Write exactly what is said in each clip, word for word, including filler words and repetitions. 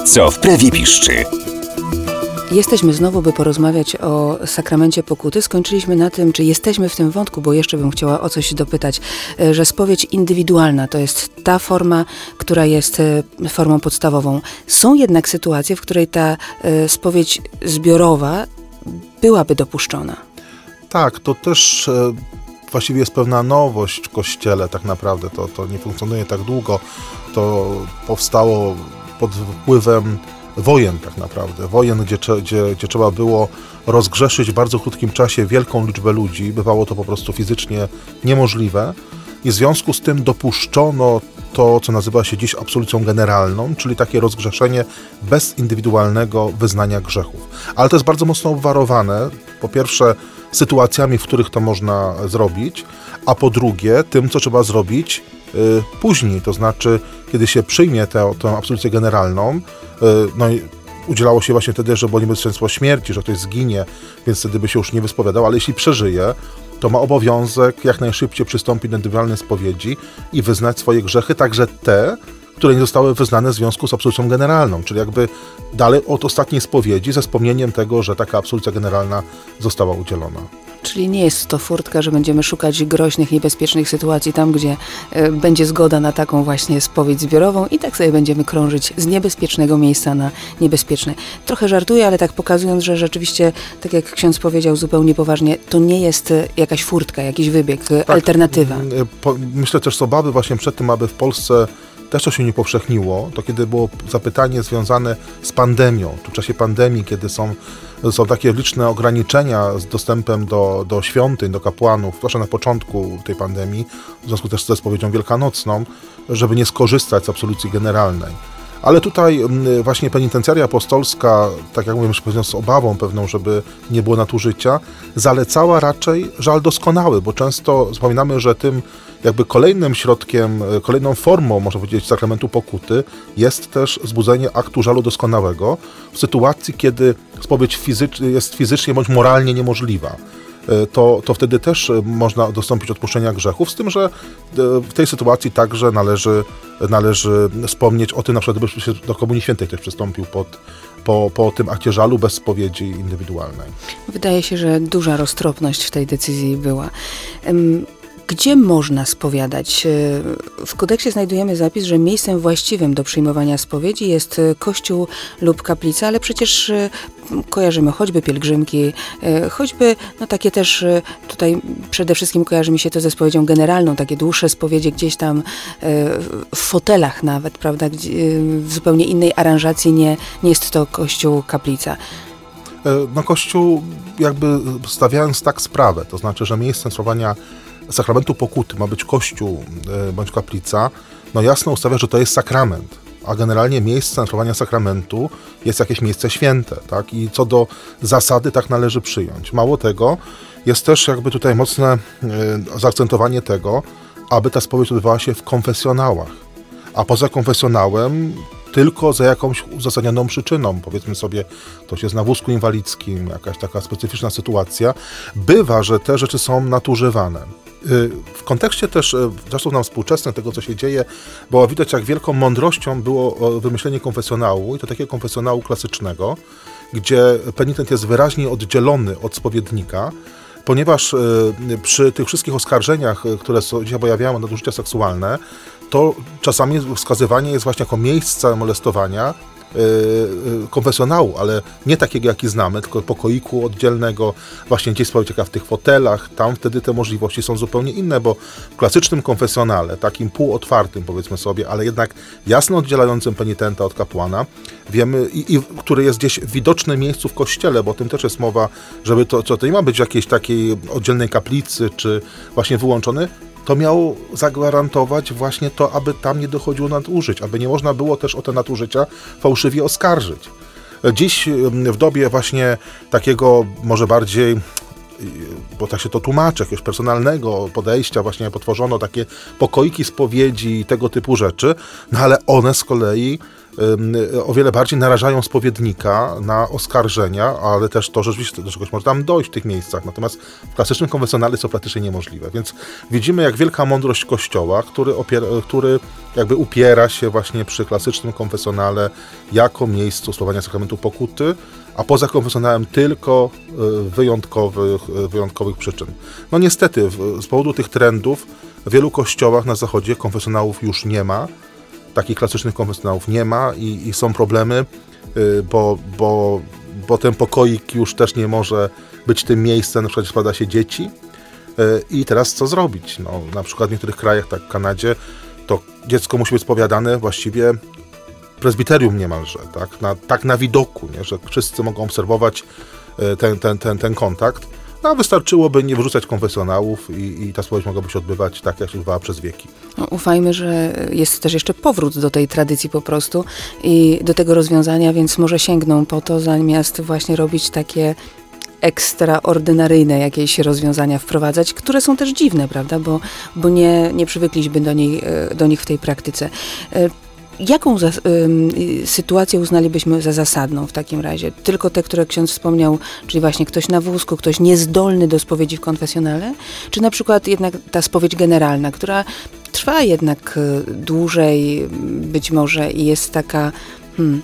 co w prawie piszczy. Jesteśmy znowu, by porozmawiać o sakramencie pokuty. Skończyliśmy na tym, czy jesteśmy w tym wątku, bo jeszcze bym chciała o coś dopytać, że spowiedź indywidualna to jest ta forma, która jest formą podstawową. Są jednak sytuacje, w której ta spowiedź zbiorowa byłaby dopuszczona. Tak, to też e, właściwie jest pewna nowość w Kościele tak naprawdę. To, to nie funkcjonuje tak długo. To powstało pod wpływem wojen tak naprawdę. Wojen, gdzie, gdzie, gdzie trzeba było rozgrzeszyć w bardzo krótkim czasie wielką liczbę ludzi. Bywało to po prostu fizycznie niemożliwe. I w związku z tym dopuszczono to, co nazywa się dziś absolucją generalną, czyli takie rozgrzeszenie bez indywidualnego wyznania grzechów. Ale to jest bardzo mocno obwarowane, po pierwsze sytuacjami, w których to można zrobić, a po drugie tym, co trzeba zrobić y, później, to znaczy kiedy się przyjmie tę, tę absolucję generalną, y, no i udzielało się właśnie wtedy, że było niebezpieczeństwo śmierci, że ktoś zginie, więc wtedy by się już nie wyspowiadał, ale jeśli przeżyje, to ma obowiązek jak najszybciej przystąpić do indywidualnej spowiedzi i wyznać swoje grzechy, także te, które nie zostały wyznane w związku z absolucją generalną, czyli jakby dalej od ostatniej spowiedzi ze wspomnieniem tego, że taka absolucja generalna została udzielona. Czyli nie jest to furtka, że będziemy szukać groźnych, niebezpiecznych sytuacji tam, gdzie y, będzie zgoda na taką właśnie spowiedź zbiorową i tak sobie będziemy krążyć z niebezpiecznego miejsca na niebezpieczne. Trochę żartuję, ale tak pokazując, że rzeczywiście, tak jak ksiądz powiedział zupełnie poważnie, to nie jest y, jakaś furtka, jakiś wybieg, y, tak, alternatywa. Y, po, myślę też z obawy właśnie przed tym, aby w Polsce też to się nie powszechniło, to kiedy było zapytanie związane z pandemią, w czasie pandemii, kiedy są, są takie liczne ograniczenia z dostępem do, do świątyń, do kapłanów, zwłaszcza na początku tej pandemii, w związku też ze spowiedzią wielkanocną, żeby nie skorzystać z absolucji generalnej. Ale tutaj właśnie penitencjaria apostolska, tak jak mówię, już z obawą pewną, żeby nie było nadużycia, zalecała raczej żal doskonały, bo często zapominamy, że tym jakby kolejnym środkiem, kolejną formą, można powiedzieć, sakramentu pokuty jest też zbudzenie aktu żalu doskonałego w sytuacji, kiedy spowiedź fizycz- jest fizycznie bądź moralnie niemożliwa. To, to wtedy też można dostąpić odpuszczenia grzechów, z tym, że w tej sytuacji także należy, należy wspomnieć o tym, na przykład gdyby się do Komunii Świętej ktoś przystąpił pod, po, po tym akcie żalu bez spowiedzi indywidualnej. Wydaje się, że duża roztropność w tej decyzji była. Um, Gdzie można spowiadać? W kodeksie znajdujemy zapis, że miejscem właściwym do przyjmowania spowiedzi jest kościół lub kaplica, ale przecież kojarzymy choćby pielgrzymki, choćby no takie też tutaj przede wszystkim kojarzy mi się to ze spowiedzią generalną, takie dłuższe spowiedzie gdzieś tam w fotelach nawet, prawda, w zupełnie innej aranżacji, nie, nie jest to kościół, kaplica. No Kościół jakby stawiając tak sprawę, to znaczy, że miejscem sprawowania sakramentu pokuty ma być kościół y, bądź kaplica, no jasno ustawia, że to jest sakrament, a generalnie miejscem sprawowania sakramentu jest jakieś miejsce święte, tak? I co do zasady tak należy przyjąć. Mało tego, jest też jakby tutaj mocne y, zaakcentowanie tego, aby ta spowiedź odbywała się w konfesjonałach, a poza konfesjonałem tylko za jakąś uzasadnioną przyczyną, powiedzmy sobie, ktoś jest na wózku inwalidzkim, jakaś taka specyficzna sytuacja, bywa, że te rzeczy są nadużywane. W kontekście też czasów nam współczesnych, tego co się dzieje, było widać, jak wielką mądrością było wymyślenie konfesjonału, i to takiego konfesjonału klasycznego, gdzie penitent jest wyraźnie oddzielony od spowiednika, ponieważ przy tych wszystkich oskarżeniach, które się dzisiaj pojawiają o nadużycia seksualne, to czasami wskazywanie jest właśnie jako miejsce molestowania konfesjonału, ale nie takiego, jaki znamy, tylko pokoiku oddzielnego, właśnie gdzieś spowiedź w tych fotelach, tam wtedy te możliwości są zupełnie inne, bo w klasycznym konfesjonale, takim półotwartym powiedzmy sobie, ale jednak jasno oddzielającym penitenta od kapłana, wiemy, i, i który jest gdzieś w widocznym miejscu w kościele, bo o tym też jest mowa, żeby to, to nie ma być w jakiejś takiej oddzielnej kaplicy, czy właśnie wyłączony, to miało zagwarantować właśnie to, aby tam nie dochodziło nadużyć, aby nie można było też o te nadużycia fałszywie oskarżyć. Dziś w dobie właśnie takiego może bardziej, bo tak się to tłumaczy, jakiegoś personalnego podejścia, właśnie potworzono takie pokoiki spowiedzi i tego typu rzeczy, no ale one z kolei o wiele bardziej narażają spowiednika na oskarżenia, ale też to, że rzeczywiście do czegoś może tam dojść w tych miejscach. Natomiast w klasycznym konfesjonale jest to praktycznie niemożliwe. Więc widzimy, jak wielka mądrość Kościoła, który, opiera, który jakby upiera się właśnie przy klasycznym konfesjonale jako miejscu sprawowania sakramentu pokuty, a poza konfesjonałem tylko wyjątkowych, wyjątkowych przyczyn. No niestety, z powodu tych trendów w wielu kościołach na zachodzie konfesjonałów już nie ma, takich klasycznych konfesjonałów nie ma i, i są problemy, bo, bo, bo ten pokoik już też nie może być tym miejscem, na przykład składa się dzieci. I teraz co zrobić? No, na przykład w niektórych krajach, tak w Kanadzie, to dziecko musi być spowiadane właściwie prezbiterium niemalże, tak na, tak na widoku, nie? Że wszyscy mogą obserwować ten, ten, ten, ten kontakt. No, wystarczyłoby nie wyrzucać konfesjonałów i, i ta spowiedź mogłaby się odbywać tak, jak się odbywała przez wieki. No, ufajmy, że jest też jeszcze powrót do tej tradycji po prostu i do tego rozwiązania, więc może sięgną po to, zamiast właśnie robić takie ekstraordynaryjne jakieś rozwiązania wprowadzać, które są też dziwne, prawda, bo, bo nie, nie przywykliśmy do, niej, do nich w tej praktyce. Jaką za, y, sytuację uznalibyśmy za zasadną w takim razie? Tylko te, które ksiądz wspomniał, czyli właśnie ktoś na wózku, ktoś niezdolny do spowiedzi w konfesjonale? Czy na przykład jednak ta spowiedź generalna, która trwa jednak dłużej być może i jest taka hmm,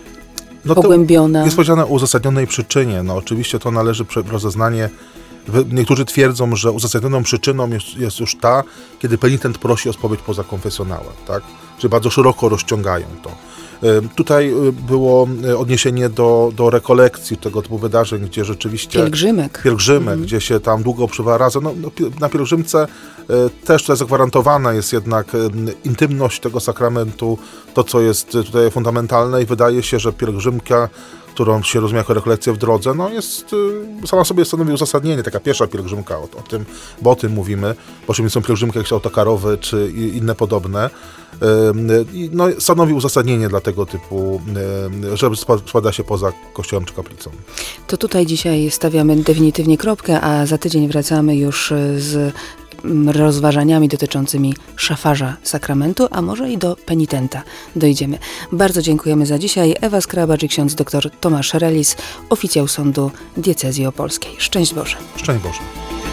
no pogłębiona? Jest powiedziane o uzasadnionej przyczynie. No oczywiście to należy rozeznanie. Niektórzy twierdzą, że uzasadnioną przyczyną jest, jest już ta, kiedy penitent prosi o spowiedź poza konfesjonałem, tak? Czyli bardzo szeroko rozciągają to. Tutaj było odniesienie do, do rekolekcji, tego typu wydarzeń, gdzie rzeczywiście... Pielgrzymek. Pielgrzymek, mhm. gdzie się tam długo przebywa razem. No, na pielgrzymce też tutaj zagwarantowana jest jednak intymność tego sakramentu, to co jest tutaj fundamentalne i wydaje się, że pielgrzymka, którą się rozumie jako rekolekcję w drodze, no jest, sama sobie stanowi uzasadnienie, taka pierwsza pielgrzymka, o, o tym, bo o tym mówimy, bo czym są pielgrzymki jakieś autokarowe, czy inne podobne, no stanowi uzasadnienie dla tego typu, że składa się poza kościołem czy kaplicą. To tutaj dzisiaj stawiamy definitywnie kropkę, a za tydzień wracamy już z rozważaniami dotyczącymi szafarza sakramentu, a może i do penitenta dojdziemy. Bardzo dziękujemy za dzisiaj. Ewa Skrabacz i ksiądz dr Tomasz Relis, oficjał sądu diecezji opolskiej. Szczęść Boże. Szczęść Boże.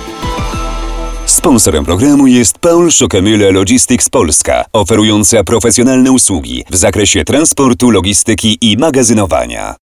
Sponsorem programu jest Paul Schockemühle Logistics Polska, oferująca profesjonalne usługi w zakresie transportu, logistyki i magazynowania.